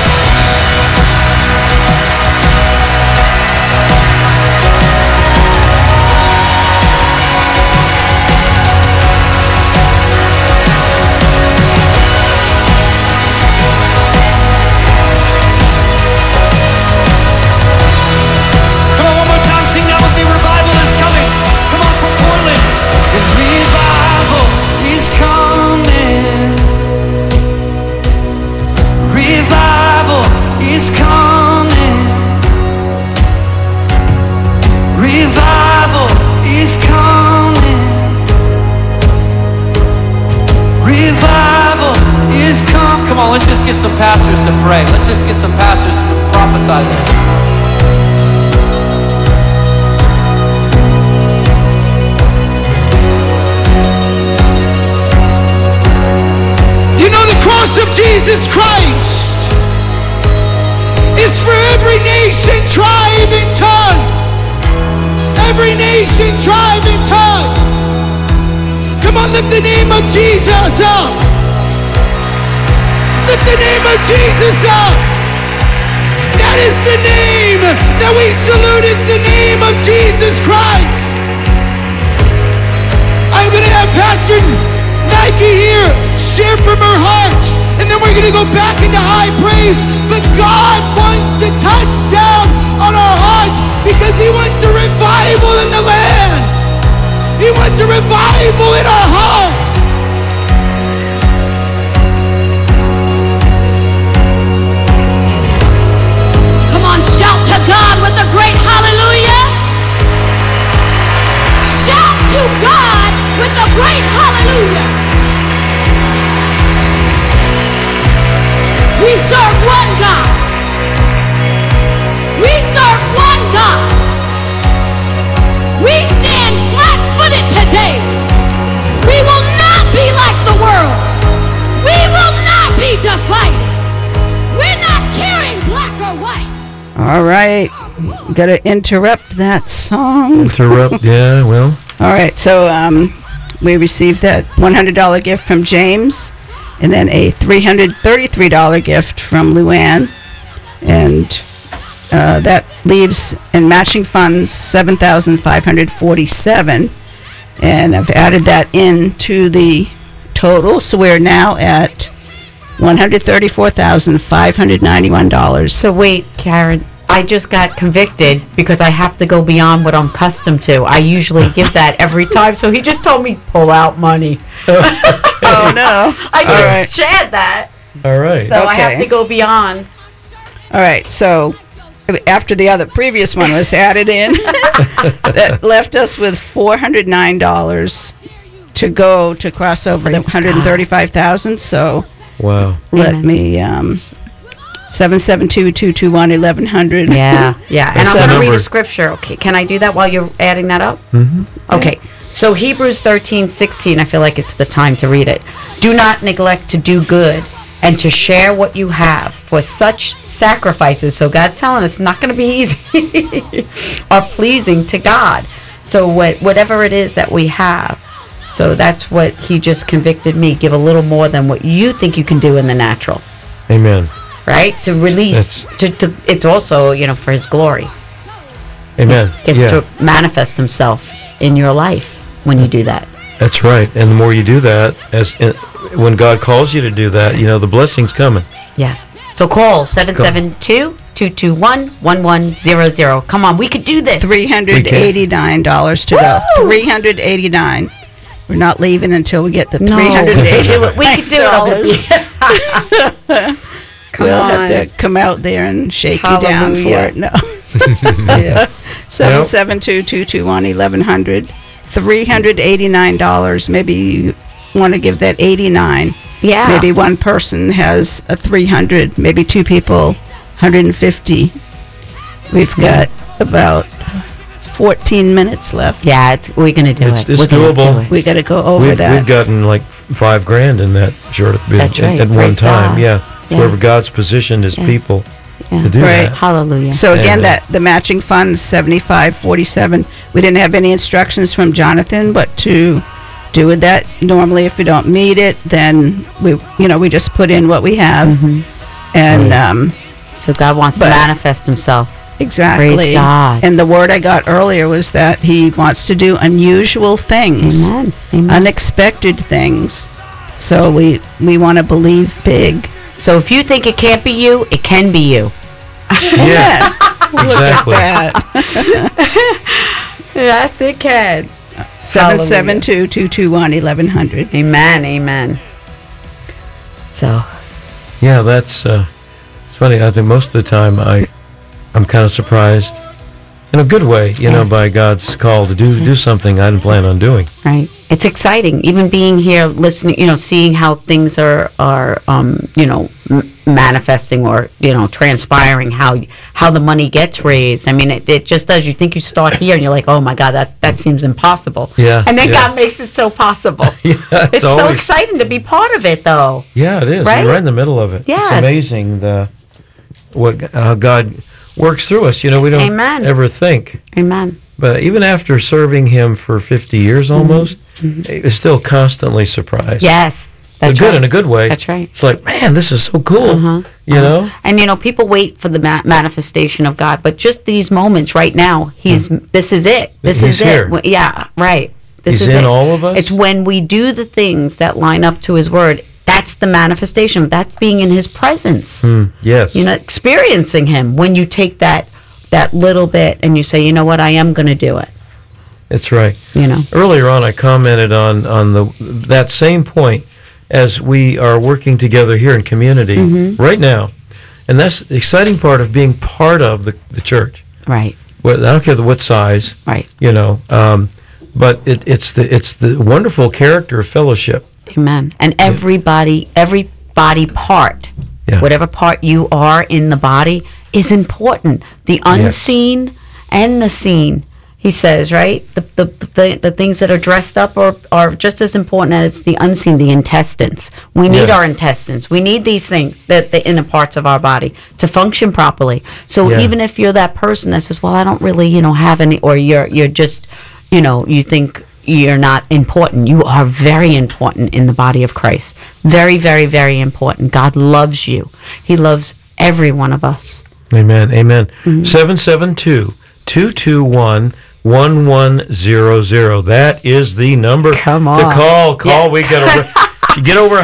S5: Come on, one more time, sing that with me. Revival is coming. Come on, from Portland. And revival is coming. Revival is coming. Revival is coming. Revival is coming. Come on, let's just get some pastors to pray. Let's just get some pastors to prophesy there. You know the cross of Jesus Christ is for every nation, tribe, and tongue. Every nation, tribe, and tongue. Come on, lift the name of Jesus up. Lift the name of Jesus up. That is the name that we salute, is the name of Jesus Christ. I'm going to have Pastor Nike here share from her heart, and then we're going to go back into high praise. But God wants to touch down on our hearts because He wants a revival in the land. He wants a revival in our hearts.
S6: Come on, shout to God with a great hallelujah. Shout to God with a great hallelujah. We serve one God. We serve one God. We stand flat-footed today. We will not be like the world. We will not be divided. We're not caring black or white.
S4: All right. Got to interrupt that song.
S1: Interrupt, yeah, well.
S4: All right, so we received that $100 gift from James, and then a $333 gift from Luann, and that leaves in matching funds $7,547, and I've added that into the total, so we're now at $134,591.
S2: So wait, Karen, I just got convicted because I have to go beyond what I'm accustomed to. I usually give that every time. So he just told me, pull out money.
S4: Oh, no.
S2: I just shared that.
S1: All right.
S2: So I have
S4: Okay.
S2: to go beyond.
S4: All right, so after the previous one was added in, that left us with $409 to go to cross over the
S2: Praise God.
S4: 135,000. So
S1: Wow.
S4: let
S2: Amen.
S4: me 772-221-1100.
S2: Yeah, yeah. And
S1: That's
S2: I'm
S1: the
S2: going to read
S1: number.
S2: a scripture. Okay, can I do that while you're adding that up? Mm-hmm. Okay. So Hebrews 13:16. I feel like it's the time to read it. Do not neglect to do good and to share what you have, for such sacrifices. So God's telling us it's not going to be easy. Are pleasing to God. So whatever it is that we have. So that's what he just convicted me. Give a little more than what you think you can do in the natural.
S1: Amen.
S2: Right? To release, to it's also, for his glory.
S1: Amen.
S2: Gets
S1: Yeah.
S2: to manifest himself in your life when you do that.
S1: That's right. And the more you do that, when God calls you to do that, the blessing's coming.
S2: Yeah. So call 772-221-1100. Come on, we could do this.
S4: $389 to go.
S2: Woo!
S4: $389. We're not leaving until we get the
S2: No, we could do it. We could do it. Come
S4: We'll
S2: on.
S4: have to come out there and shake you down for
S2: Hallelujah.
S4: it. No.
S2: Yeah.
S4: 772-221-1100. $389. Maybe you want to give that 89.
S2: Yeah.
S4: Maybe one person has a 300. Maybe two people, 150. We've got about 14 minutes left.
S2: Yeah, we're going to do
S1: It's-
S2: it.
S1: it's
S2: We're gonna
S1: doable.
S2: do it.
S4: We got to go over
S1: We've
S4: that.
S1: gotten like $5,000 in that short
S2: That's right.
S1: at one
S2: Praise
S1: time.
S2: God.
S1: Yeah.
S2: Yeah.
S1: Wherever God's positioned his
S2: Yeah.
S1: people
S2: Yeah.
S1: to do
S4: Right.
S1: that.
S2: Hallelujah.
S4: So again,
S1: And,
S4: that the matching funds 7547. We didn't have any instructions from Jonathan, but to do with that, normally if we don't meet it, then we just put in what we have,
S2: Mm-hmm.
S4: and
S2: So God wants to
S4: But-
S2: manifest himself.
S4: exactly.
S2: Praise God.
S4: And the word I got earlier was that He wants to do unusual things,
S2: Amen. Amen.
S4: unexpected things. So we want to believe big.
S2: So if you think it can't be you, it can be you.
S1: Yeah. Exactly.
S2: Yes, it can.
S4: 772-221-1100.
S2: Amen. Amen. So,
S1: Yeah, that's it's funny. I think most of the time I'm kind of surprised in a good way,
S2: Yes.
S1: by God's call to do something I didn't plan on doing.
S2: right. It's exciting. Even being here, listening, seeing how things are manifesting or, transpiring, how the money gets raised. I mean, it just does. You think you start here and you're like, oh my God, that seems impossible.
S1: Yeah,
S2: And then
S1: yeah.
S2: God makes it so possible.
S1: Yeah,
S2: It's so
S1: always-
S2: exciting to be part of it, though.
S1: Yeah, it is.
S2: Right?
S1: You're right in the middle of it.
S2: Yes.
S1: It's amazing how God works through us. We don't
S2: Amen.
S1: ever think.
S2: Amen.
S1: But even after serving Him for 50 years almost, it's still constantly surprised.
S2: Yes.
S1: But
S2: That's
S1: good
S2: right.
S1: in a good way.
S2: That's right.
S1: It's like, man, this is so cool. You know?
S2: And people wait for the manifestation of God, but just these moments right now, this is it. This
S1: He's
S2: is
S1: here.
S2: it. Yeah, right. This
S1: He's
S2: is
S1: in
S2: it.
S1: all of us.
S2: It's when we do the things that line up to His word. That's the manifestation. That's being in His presence.
S1: Yes.
S2: Experiencing Him. When you take that little bit and you say, you know what, I am going to do it.
S1: That's right. Earlier on, I commented on that same point as we are working together here in community right now. And that's the exciting part of being part of the church.
S2: Right.
S1: Well, I don't care what size.
S2: Right.
S1: But it's the wonderful character of fellowship.
S2: Amen. And every body part,
S1: Yeah.
S2: whatever part you are in the body, is important. The unseen and the seen, he says, right? The things that are dressed up are just as important as the unseen, the intestines. We need
S1: Yeah.
S2: our intestines. We need these things, the inner parts of our body, to function properly. So
S1: Yeah.
S2: even if you're that person that says, well, I don't really, have any, or you're just, you think you're not important. You are very important in the body of Christ. Very, very, very important. God loves you. He loves every one of us.
S1: Amen. Amen. 772-221-1100. That is the number
S2: Come
S1: to
S2: on.
S1: call.
S2: Yeah.
S1: We get over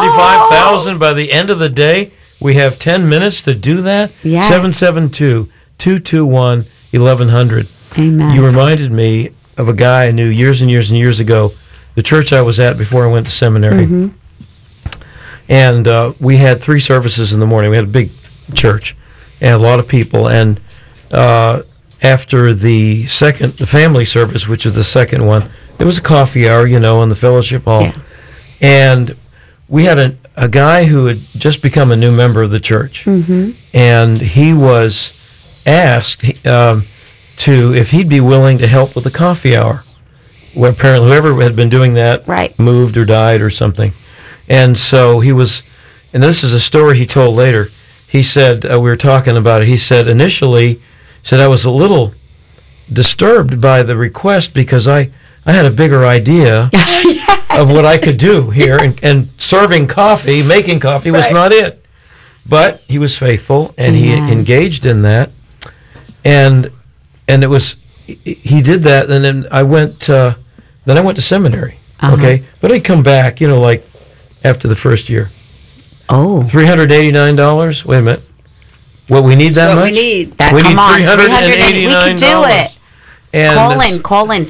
S1: 135,000 by the end of the day. We have 10 minutes to do that.
S2: Yes.
S1: 772 221-1100.
S2: Amen.
S1: You reminded me of a guy I knew years and years and years ago, the church I was at before I went to seminary. And we had 3 services in the morning. We had a big church and a lot of people. And after the family service, which was the second one, there was a coffee hour, in the fellowship hall.
S2: Yeah.
S1: And we had a guy who had just become a new member of the church. And he was asked if he'd be willing to help with the coffee hour. Well, apparently whoever had been doing that moved or died or something. And so he was, and this is a story he told later. He said, we were talking about it, he said, initially, I was a little disturbed by the request because I had a bigger idea of what I could do here, and serving coffee, making coffee was not it. But he was faithful, and he engaged in that. And it was, he did that, and then I went to seminary, okay? But I'd come back, like after the first year.
S2: Oh.
S1: $389? Wait a minute. What, we need that much?
S4: We need.
S1: We need $389.
S2: We can do it.
S1: And
S2: Call in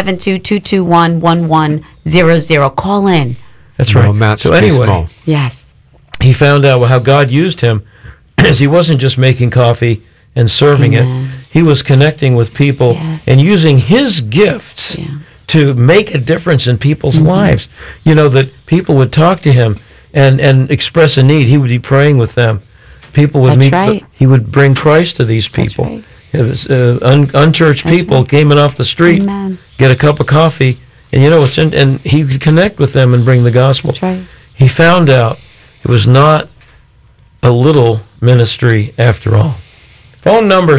S2: 772-221-1100. Call in.
S1: That's right.
S3: No amounts
S1: So
S3: too
S1: anyway,
S3: small.
S2: Yes.
S1: he found out how God used him, as he wasn't just making coffee and serving it. He was connecting with people and using his gifts to make a difference in people's lives. That people would talk to him and express a need. He would be praying with them. People would he would bring Christ to these people. It was, unchurched people came in off the street, get a cup of coffee, and and he could connect with them and bring the gospel.
S2: That's right.
S1: He found out it was not a little ministry after all. Phone number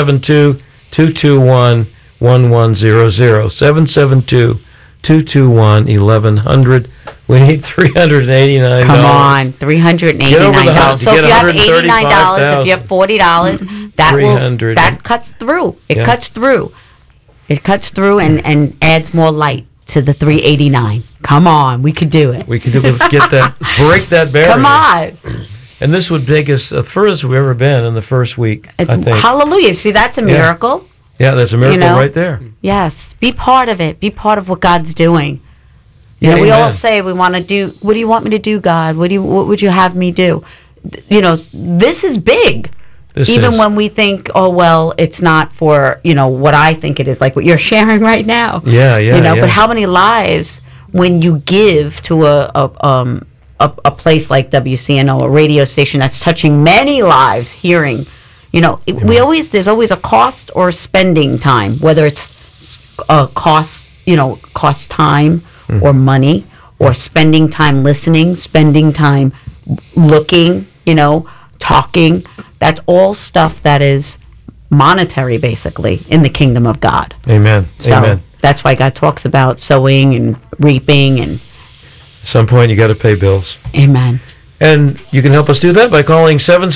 S1: 772-221-1100. 772-221-1100. We need $389.
S2: Come on, $389. So if you have $89, if you have $40, that cuts through. It cuts through. It cuts through and adds more light to the $389. Come on, we could do it.
S1: We could do it. Let's get that, break that barrier.
S2: Come on.
S1: And this would make us the furthest we've ever been in the first week, I think.
S2: Hallelujah. See, that's a miracle.
S1: Yeah, that's a miracle right there.
S2: Yes. Be part of it. Be part of what God's doing. We all say we want to do, what do you want me to do, God? What would you have me do? This is big. Even when we think, oh, well, it's not for, what I think it is, like what you're sharing right now.
S1: Yeah.
S2: But how many lives, when you give to a place like WCNO, a radio station that's touching many lives, hearing, there's always a cost or spending time, whether it's cost time or money, or spending time listening, spending time looking, talking. That's all stuff that is monetary, basically, in the kingdom of God.
S1: Amen.
S2: So
S1: Amen.
S2: That's why God talks about sowing and reaping, and
S1: at some point you got to pay bills.
S2: Amen.
S1: And you can help us do that by calling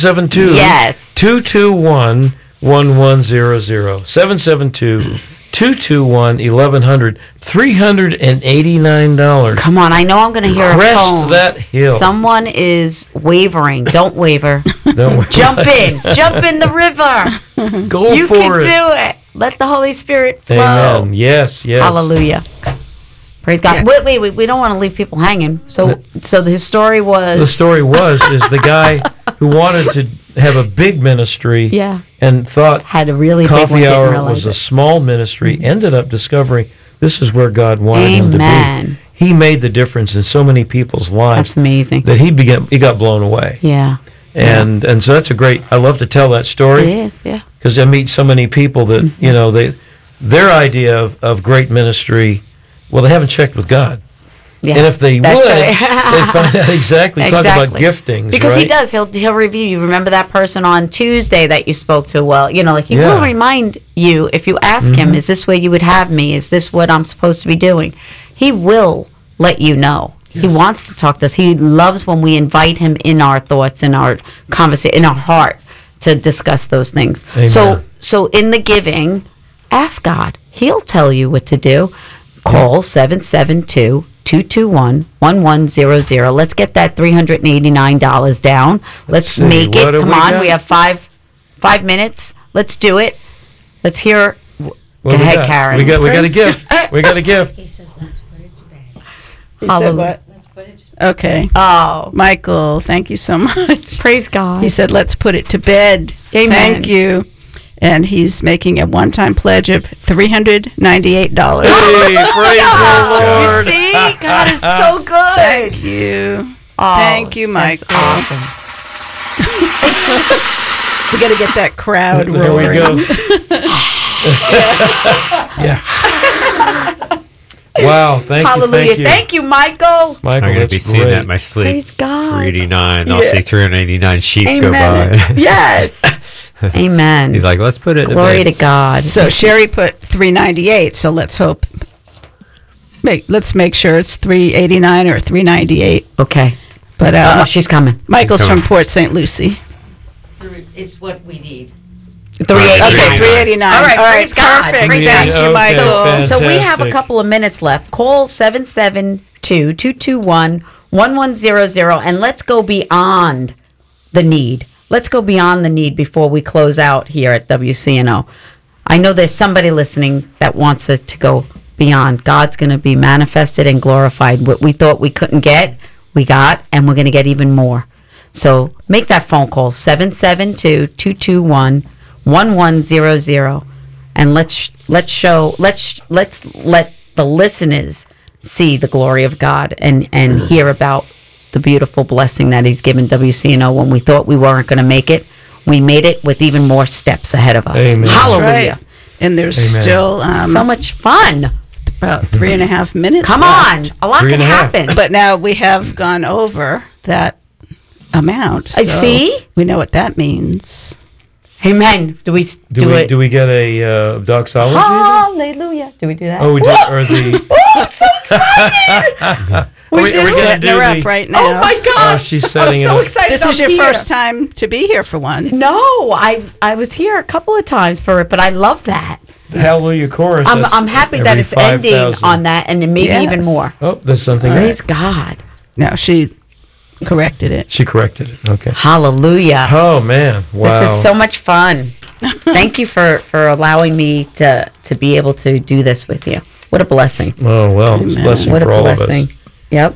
S1: 772-221-1100. 772-221-1100. $389.
S2: Come on, I know I'm going to hear a phone.
S1: Crest that hill.
S2: Someone is wavering. Don't waver. Jump in the river.
S1: Go
S2: you
S1: for
S2: can
S1: it.
S2: do it. Let the Holy Spirit flow.
S1: Amen. Yes.
S2: Hallelujah. Praise God. Wait. We don't want to leave people hanging. So his story was...
S1: The story is the guy who wanted to have a big ministry and thought
S2: had a really big one,
S1: Coffee Hour was a small ministry, ended up discovering this is where God wanted him to be. He made the difference in so many people's lives.
S2: That's amazing.
S1: That he got blown away.
S2: Yeah.
S1: And so that's I love to tell that story.
S2: It is, yeah.
S1: Because I meet so many people that, their idea of great ministry, well, they haven't checked with God.
S2: Yeah,
S1: and if they would, they'd find out exactly. Talk about giftings,
S2: because
S1: right?
S2: he does. He'll review you. Remember that person on Tuesday that you spoke to? Well, he will remind you if you ask him, "Is this where you would have me? Is this what I'm supposed to be doing?" He will let you know. Yes. He wants to talk to us. He loves when we invite him in our thoughts, in our conversation, in our heart to discuss those things.
S1: Amen.
S2: So in the giving, ask God. He'll tell you what to do. Call 772-221-1100. Let's get that $389 down. Let's make it. Come on, we have five minutes. Let's do it. Let's hear.
S1: What
S2: Go
S1: do we
S2: ahead,
S1: got?
S2: Karen.
S1: We got a
S2: Praise
S1: gift. We got a gift.
S7: He says, let's put it to bed.
S4: He said
S2: Hallelujah.
S4: what?
S7: Let's put it to
S4: Okay.
S2: Oh,
S4: Michael, thank you so much.
S2: praise God.
S4: He said, let's put it to bed.
S2: Amen.
S4: Thank you. And he's making a one-time pledge of $398.
S1: Hey, praise the
S2: You
S1: Lord.
S2: see, God is so good.
S4: Thank you.
S2: Oh,
S4: Thank you,
S2: that's
S4: Michael.
S2: awesome.
S4: We got to get that crowd
S1: There
S4: rolling.
S1: we go. Yeah. Wow. Thank
S2: Hallelujah.
S1: you.
S2: Thank you, Michael.
S1: Michael,
S3: I'm going to
S1: that's
S3: be seeing
S1: great.
S3: that in my sleep.
S2: Praise God.
S3: 389. I'll
S2: Yeah.
S3: see 389 sheep go
S2: Amen.
S3: by.
S2: Yes. Amen.
S3: He's like, let's put it.
S2: Glory
S3: in
S2: to God.
S4: So Sherry put 398. So let's hope. Let's make sure it's 389 or 398.
S2: Okay.
S4: But
S2: Oh, she's coming.
S4: Michael's
S3: She's
S4: from
S3: coming.
S4: Port St. Lucie.
S7: It's what we need.
S2: 389.
S4: Okay, 389.
S2: All right, praise God.
S4: Perfect.
S2: Praise
S4: Thank
S1: God.
S4: you,
S1: Okay,
S4: Michael.
S2: So we have a
S1: Fantastic.
S2: couple of minutes left. Call 772-221-1100 and let's go beyond the need. Let's go beyond the need before we close out here at WCNO. I know there's somebody listening that wants us to go beyond. God's going to be manifested and glorified. What we thought we couldn't get, we got, and we're going to get even more. So make that phone call, 772-221-1100, and let's let the listeners see the glory of God and hear about the beautiful blessing that He's given WCNO. When we thought we weren't going to make it, we made it with even more steps ahead of us.
S1: Amen. That's
S2: Hallelujah!
S4: Right. And there's
S1: Amen.
S4: still
S2: So much fun.
S4: about 3.5 minutes
S2: Come
S4: left.
S2: on, a lot can
S1: 3.5.
S2: happen.
S4: But now we have gone over that amount.
S2: I
S4: so
S2: see.
S4: We know what that means.
S2: Amen. Do we do it?
S1: Do we get a doxology?
S2: Hallelujah. Do we do that?
S1: Oh, we did. Or the.
S2: Oh, I'm so excited.
S1: Are we
S2: We're
S1: gonna
S4: Setting
S1: do
S4: her
S1: the-
S4: up right now.
S2: Oh my God.
S1: Oh, she's setting
S2: I'm
S1: it
S2: so
S1: up.
S2: excited.
S4: This is
S2: I'm
S4: your
S2: here.
S4: first time to be here for one.
S2: No, I was here a couple of times for it, but I love that.
S1: The Hallelujah chorus. that's
S2: I'm happy that
S1: every
S2: it's ending
S1: 5,000.
S2: on that and maybe
S4: Yes.
S2: even more.
S1: Oh, there's something.
S2: Praise God.
S4: No, she corrected it.
S1: She corrected it. Okay.
S2: Hallelujah.
S1: Oh man! Wow.
S2: This is so much fun. Thank you for allowing me to be able to do this with you. What a blessing.
S1: Oh well, it's a
S4: Amen.
S1: blessing
S2: What a
S1: for all
S2: blessing.
S1: of us.
S2: Yep.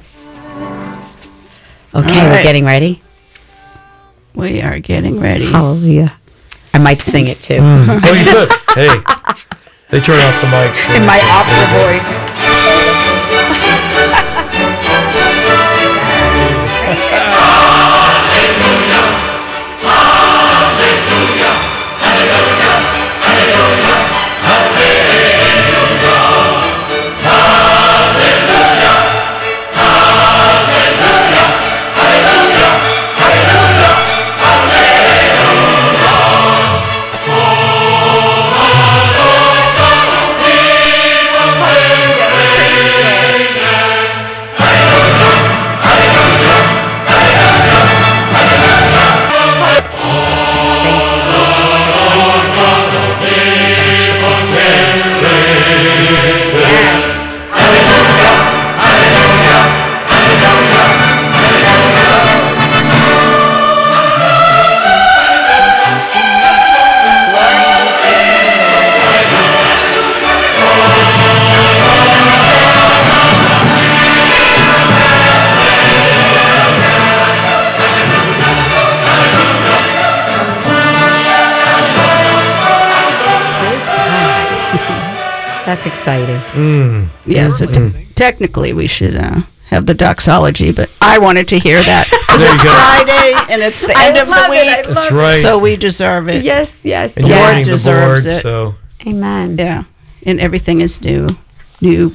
S2: Okay,
S4: All
S2: we're
S4: right.
S2: getting ready.
S4: We are getting ready.
S2: Hallelujah. I might sing it too.
S1: Oh, you could. Hey, they turn off the mics.
S2: In my opera voice. That's exciting.
S4: Yeah, so technically we should have the doxology, but I wanted to hear that because
S1: There you
S4: it's
S1: go.
S4: Friday and it's the
S2: I
S4: end of the
S2: love it. I
S4: week,
S2: love
S1: That's
S2: it.
S1: right.
S4: so we deserve it.
S2: Yes, yes,
S1: and you're
S4: Lord
S1: running the
S4: deserves
S1: board,
S4: it.
S1: so
S2: Amen.
S4: Yeah, and everything is new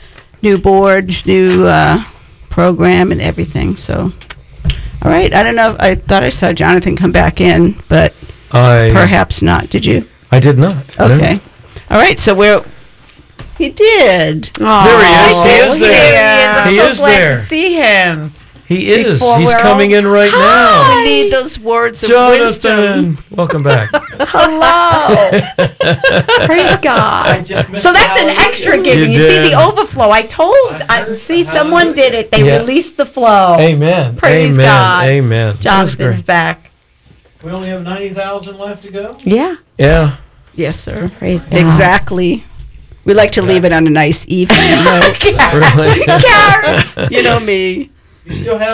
S4: board, new program, and everything. So, all right. I don't know. I thought I saw Jonathan come back in, but perhaps not. Did you?
S1: I did not. No.
S4: Okay. All right. So he did.
S2: Oh,
S1: There he is. He is
S2: there.
S1: there.
S2: I'm
S1: He
S2: so
S1: is
S2: glad
S1: there.
S2: to see him.
S1: He is.
S2: Before
S1: He's
S2: we're
S1: coming
S2: all-
S1: in right now.
S4: We need those words of wisdom.
S1: Jonathan, welcome back.
S2: Hello. Praise God. So that's an extra giving. You see
S1: did.
S2: the overflow. I see someone did it. They
S1: Yeah.
S2: released the flow.
S1: Amen.
S2: Praise
S1: Amen.
S2: God.
S1: Amen. That's
S2: Jonathan's
S1: great.
S2: back.
S8: We only have 90,000 left to go?
S2: Yeah.
S1: Yeah.
S4: Yes, sir.
S2: Praise God.
S4: Exactly. We like to leave it on a nice evening note.
S1: Really.
S4: You know me.
S1: You still have